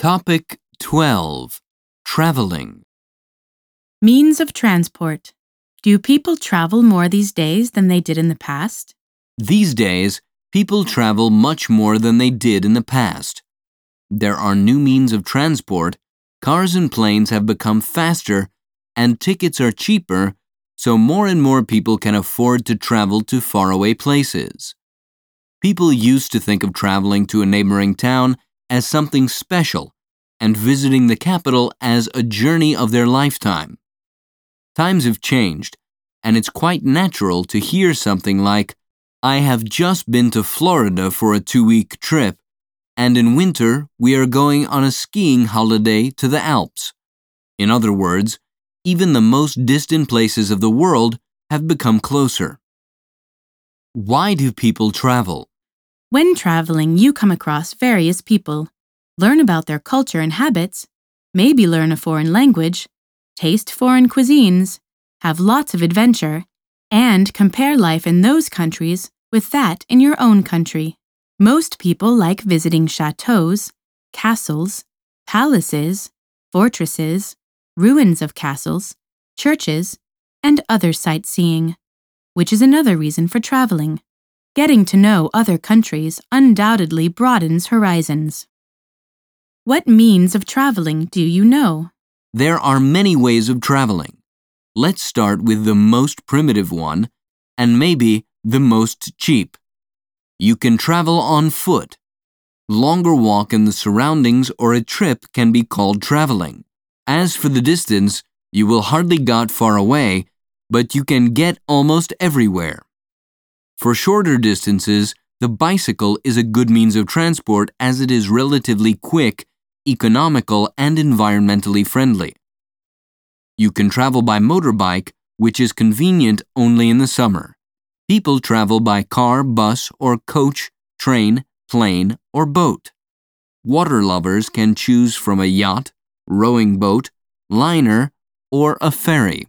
Topic 12. Traveling. Means of transport. Do people travel more these days than they did in the past? These days, people travel much more than they did in the past. There are new means of transport, cars and planes have become faster, and tickets are cheaper, so more and more people can afford to travel to faraway places. People used to think of traveling to a neighboring town as something special, and visiting the capital as a journey of their lifetime. Times have changed, and it's quite natural to hear something like, "I have just been to Florida for a 2-week trip, and in winter we are going on a skiing holiday to the Alps." In other words, even the most distant places of the world have become closer. Why do people travel? When traveling, you come across various people, learn about their culture and habits, maybe learn a foreign language, taste foreign cuisines, have lots of adventure, and compare life in those countries with that in your own country. Most people like visiting chateaus, castles, palaces, fortresses, ruins of castles, churches, and other sightseeing, which is another reason for traveling. Getting to know other countries undoubtedly broadens horizons. What means of traveling do you know? There are many ways of traveling. Let's start with the most primitive one, and maybe the most cheap. You can travel on foot. Longer walk in the surroundings or a trip can be called traveling. As for the distance, you will hardly get far away, but you can get almost everywhere. For shorter distances, the bicycle is a good means of transport as it is relatively quick, economical, and environmentally friendly. You can travel by motorbike, which is convenient only in the summer. People travel by car, bus, or coach, train, plane, or boat. Water lovers can choose from a yacht, rowing boat, liner, or a ferry.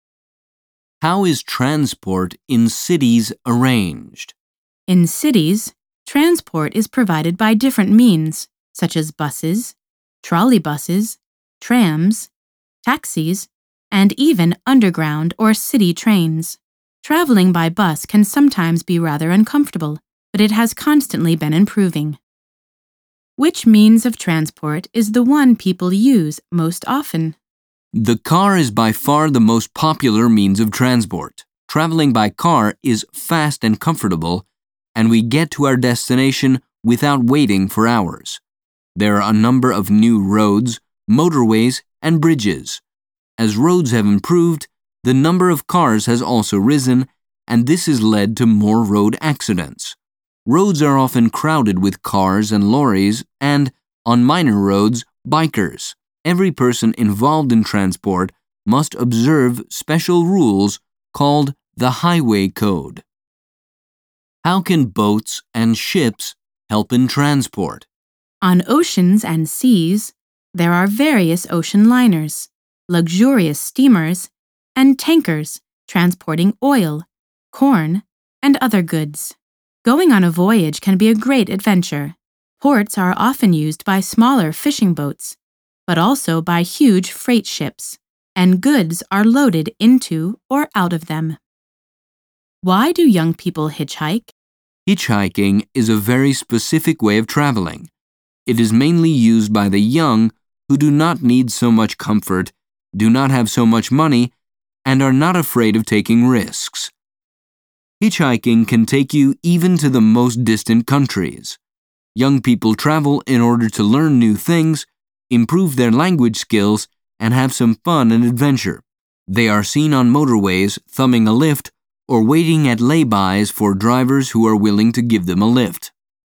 How is transport in cities arranged? In cities, transport is provided by different means, such as buses, trolleybuses, trams, taxis, and even underground or city trains. Traveling by bus can sometimes be rather uncomfortable, but it has constantly been improving. Which means of transport is the one people use most often? The car is by far the most popular means of transport. Traveling by car is fast and comfortable, and we get to our destination without waiting for hours. There are a number of new roads, motorways, and bridges. As roads have improved, the number of cars has also risen, and this has led to more road accidents. Roads are often crowded with cars and lorries, and, on minor roads, bikers. Every person involved in transport must observe special rules called the Highway Code. How can boats and ships help in transport? On oceans and seas, there are various ocean liners, luxurious steamers, and tankers transporting oil, corn, and other goods. Going on a voyage can be a great adventure. Ports are often used by smaller fishing boats, but also by huge freight ships, and goods are loaded into or out of them. Why do young people hitchhike? Hitchhiking is a very specific way of traveling. It is mainly used by the young who do not need so much comfort, do not have so much money, and are not afraid of taking risks. Hitchhiking can take you even to the most distant countries. Young people travel in order to learn new things, improve their language skills, and have some fun and adventure. They are seen on motorways thumbing a lift or waiting at lay-bys for drivers who are willing to give them a lift.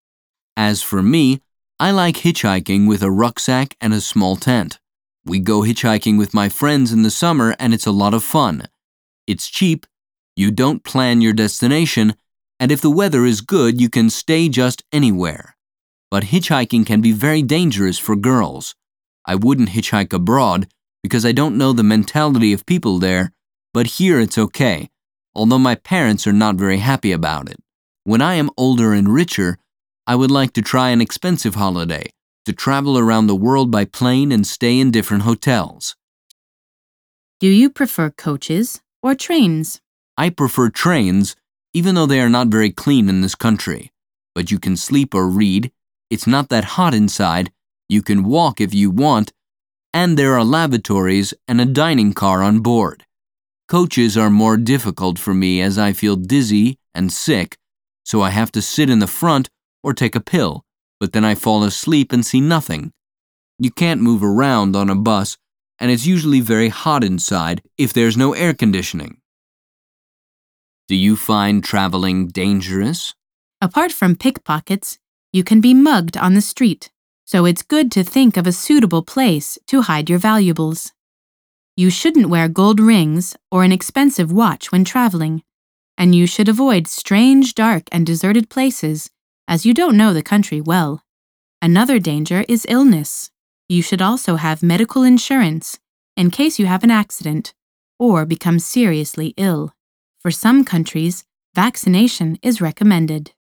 As for me, I like hitchhiking with a rucksack and a small tent. We go hitchhiking with my friends in the summer and it's a lot of fun. It's cheap, you don't plan your destination, and if the weather is good, you can stay just anywhere. But hitchhiking can be very dangerous for girls. I wouldn't hitchhike abroad because I don't know the mentality of people there, but here it's okay, although my parents are not very happy about it. When I am older and richer, I would like to try an expensive holiday, to travel around the world by plane and stay in different hotels. Do you prefer coaches or trains? I prefer trains, even though they are not very clean in this country. But you can sleep or read, it's not that hot inside, you can walk if you want, and there are lavatories and a dining car on board. Coaches are more difficult for me as I feel dizzy and sick, so I have to sit in the front or take a pill, but then I fall asleep and see nothing. You can't move around on a bus, and it's usually very hot inside if there's no air conditioning. Do you find traveling dangerous? Apart from pickpockets, you can be mugged on the street, so it's good to think of a suitable place to hide your valuables. You shouldn't wear gold rings or an expensive watch when traveling, and you should avoid strange, dark, and deserted places, as you don't know the country well. Another danger is illness. You should also have medical insurance in case you have an accident or become seriously ill. For some countries, vaccination is recommended.